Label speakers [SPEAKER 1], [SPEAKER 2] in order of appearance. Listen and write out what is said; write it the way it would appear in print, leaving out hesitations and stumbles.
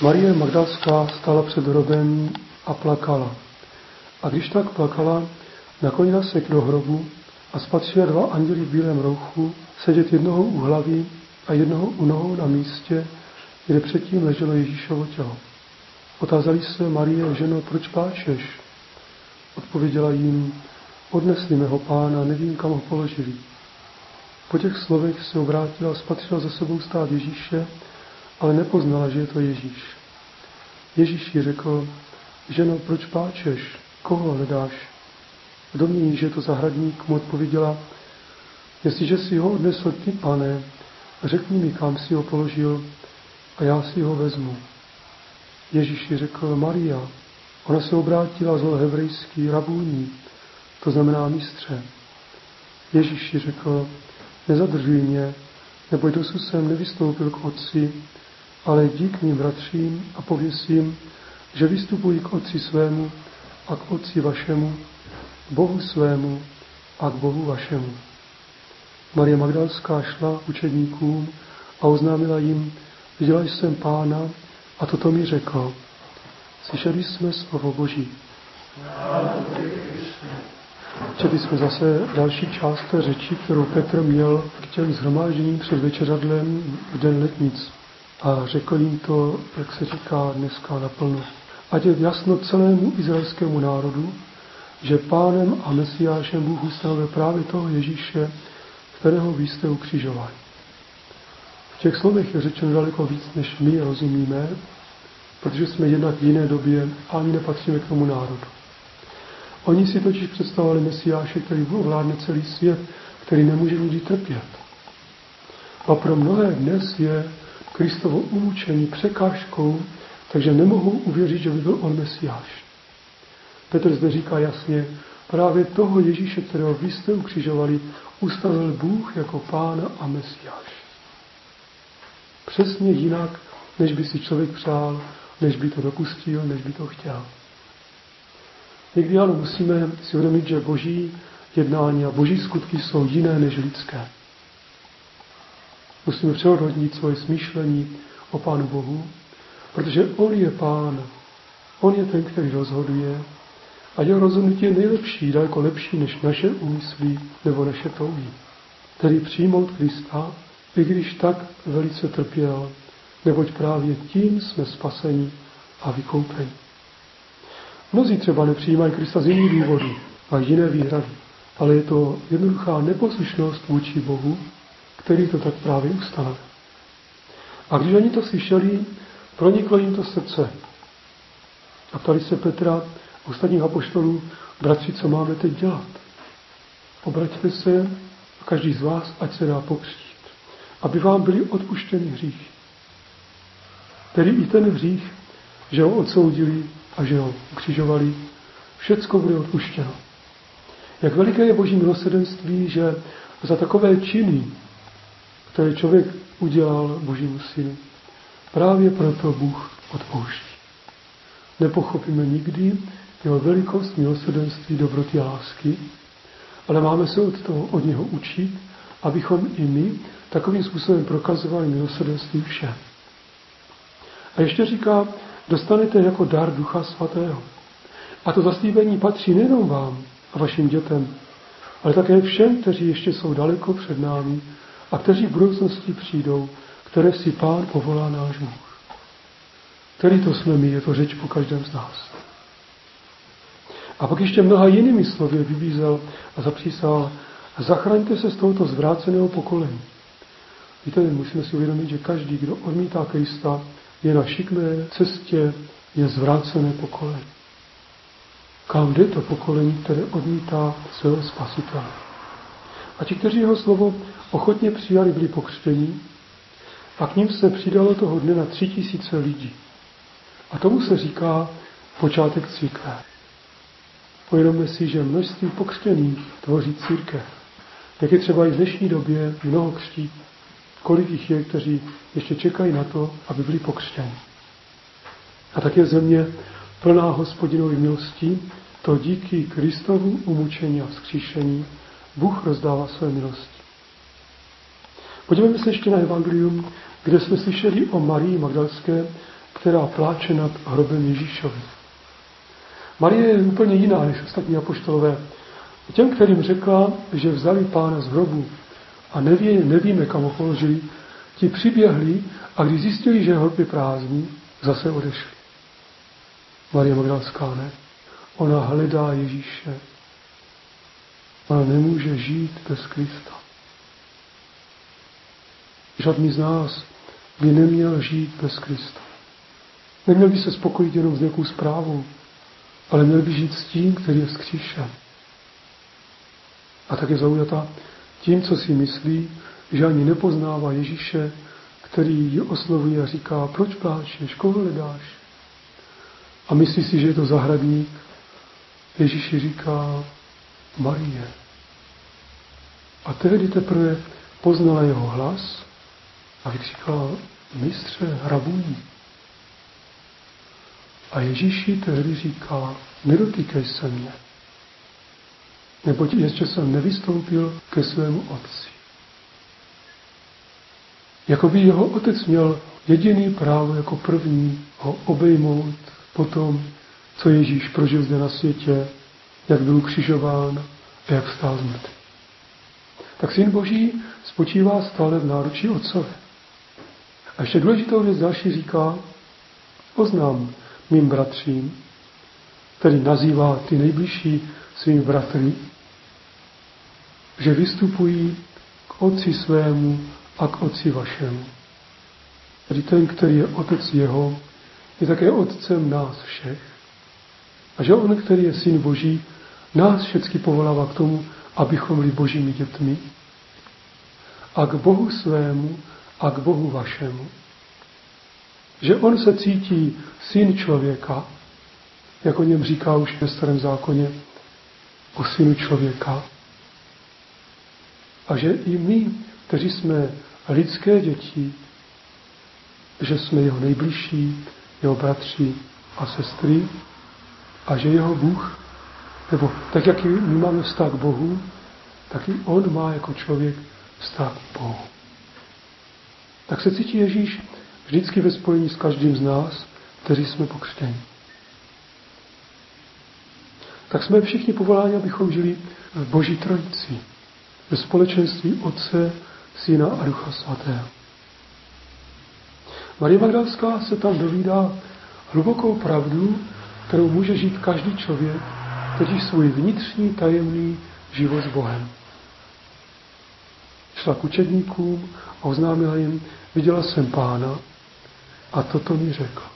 [SPEAKER 1] Marie Magdalská stála před hrobem a plakala. A když tak plakala, naklonila se do hrobu a spatřila dva anděli v bílém rouchu sedět jednoho u hlavy a jednoho u nohou na místě, kde předtím leželo Ježíšovo tělo. Otázali se Marie: ženo, proč pláčeš? Odpověděla jim: odnesli mého Pána, nevím, kam ho položili. Po těch slovech se obrátila a spatřila za sebou stát Ježíše, ale nepoznala, že je to Ježíš. Ježíš jí řekl: ženo, proč pláčeš? Koho hledáš? Kdo ví, že je to zahradník? Mu odpověděla: jestliže si ho odnesl ty, Pane, řekni mi, kam si ho položil, a já si ho vezmu. Ježíš jí řekl: Maria. Ona se obrátila, zval hebrejský rabúni, to znamená mistře. Ježíš jí řekl: nezadržuj mě, neboť dosud jsem nevystoupil k Otci, ale jdi k mým bratřím a pověz jim, že vystupuji k Otci svému a k Otci vašemu, Bohu svému a k Bohu vašemu. Marie Magdalská šla k učedníkům a oznámila jim: viděla jsem Pána a toto mi řekl. Slyšeli jsme slovo Boží. Četli jsme zase další část té řeči, kterou Petr měl k těm shromážděním před večeřadlem v den letnic. A řekl jim to, jak se říká dneska naplno. Ať je jasno celému izraelskému národu, že Pánem a Mesiášem Bůh ustanovil právě toho Ježíše, kterého vy jste ukřižovali. V těch slovech je řečeno daleko víc, než my rozumíme, protože jsme jednak v jiné době a ani nepatříme k tomu národu. Oni si totiž představovali Mesiáše, který ovládne celý svět, který nemůže nikdy trpět. A pro mnohé dnes je Kristovo umučení překážkou, takže nemohou uvěřit, že by byl on Mesiáš. Petr zde říká jasně: právě toho Ježíše, kterého vy jste ukřižovali, ustavil Bůh jako Pána a Mesiáš. Přesně jinak, než by si člověk přál, než by to dopustil, než by to chtěl. Někdy ale musíme si uvědomit, že boží jednání a boží skutky jsou jiné než lidské. Musíme přehodnotit svoje smýšlení o Pánu Bohu, protože on je Pán, on je ten, který rozhoduje, a jeho rozhodnutí je nejlepší, daleko lepší než naše úmysly nebo naše touhy. Tedy přijmout Krista, i když tak velice trpěl, neboť právě tím jsme spaseni a vykoupeni. Mnozí třeba nepřijímají Krista z jiných důvodů, mají jiné výhrady, ale je to jednoduchá neposlušnost vůči Bohu, který to tak právě ustanovil. A když oni to slyšeli, proniklo jim to srdce. A ptali se Petra a ostatních apoštolů: bratři, co máme teď dělat? Obraťte se a každý z vás, ať se dá pokřtít, aby vám byly odpuštěny hříchy. Tedy i ten hřích, že ho odsoudili a že ho ukřižovali, všecko bude odpuštěno. Jak veliké je Boží milosrdenství, že za takové činy, které člověk udělal Božímu synu, právě proto Bůh odpouští. Nepochopíme nikdy jeho velikost, milosrdenství, dobroty a lásky, ale máme se od něho učit, abychom i my takovým způsobem prokazovali milosrdenství všem. A ještě říká: dostanete jako dar Ducha Svatého. A to zaslíbení patří nejenom vám a vašim dětem, ale také všem, kteří ještě jsou daleko před námi a kteří v budoucnosti přijdou, které si Pán povolá náš Bůh. Který to jsme my, je to řeč po každém z nás. A pak ještě mnoha jinými slovy vybízel a zapřísal: zachraňte se z tohoto zvráceného pokolení. Víte, musíme si uvědomit, že každý, kdo odmítá Krista, je na šikmé cestě, je zvrácené pokolení. Kam jde to pokolení, které odmítá svého Spasitele? A ti, kteří jeho slovo ochotně přijali, byli pokřtění, a k ním se přidalo toho dne na 3000 lidí. A tomu se říká počátek církve. Uvědomme si, že množství pokřtěných tvoří církev. Jak je třeba i v dnešní době mnoho křtí, kolik jich je, kteří ještě čekají na to, aby byli pokřtěni. A tak je země plná Hospodinovy milostí, to díky Kristovu umučení a vzkříšení Bůh rozdává své milosti. Podívejme se ještě na evangelium, kde jsme slyšeli o Marii Magdalské, která pláče nad hrobem Ježíšovým. Marie je úplně jiná než ostatní apoštolové. Těm, kterým řekla, že vzali Pána z hrobu a nevíme, kam ho položili, ti přiběhli a když zjistili, že hrob je prázdný, zase odešli. Marie Magdalská ne. Ona hledá Ježíše. Ona nemůže žít bez Krista. Žádný z nás by neměl žít bez Krista. Neměl by se spokojit jenom s nějakou zprávou, ale měl by žít s tím, který je vzkříšen. A tak je zaujata tím, co si myslí, že ani nepoznává Ježíše, který ji oslovuje a říká, proč pláčeš, koho hledáš? A myslí si, že je to zahradník. Ježíš ji říká, Marie. A tehdy teprve poznala jeho hlas a vykřikla, mistře, rabuni. A Ježíš jí tehdy říká, nedotýkej se mě, neboť ještě jsem nevystoupil ke svému otci. Jakoby jeho otec měl jediný právo jako první ho obejmout po tom, co Ježíš prožil zde na světě, jak byl ukřižován a jak vstál z mrtvých. Tak Syn Boží spočívá stále v náručí Otcovi. A ještě důležitou věc další říká, oznám mým bratřím, který nazývá ty nejbližší svými bratry, že vystupují k Otci svému a k Otci vašemu. Tedy ten, který je Otec jeho, je také Otcem nás všech. A že on, který je Syn Boží, nás všechny povolává k tomu, abychom byli Božími dětmi a k Bohu svému a k Bohu vašemu. Že on se cítí syn člověka, jak o něm říká už ve Starém zákoně, o synu člověka. A že i my, kteří jsme lidské děti, že jsme jeho nejbližší, jeho bratři a sestry, a že jeho Bůh, nebo tak, jak my máme vztah k Bohu, tak i on má jako člověk vztah k Bohu. Tak se cítí Ježíš vždycky ve spojení s každým z nás, kteří jsme pokřtěni. Tak jsme všichni povoláni, abychom žili v Boží trojici, ve společenství Otce, Syna a Ducha Svatého. Marie Magdalská se tam dovídá hlubokou pravdu, kterou může žít každý člověk, totiž svůj vnitřní tajemný život s Bohem. Šla k učedníkům a oznámila jim, viděla jsem Pána a toto mi řekl.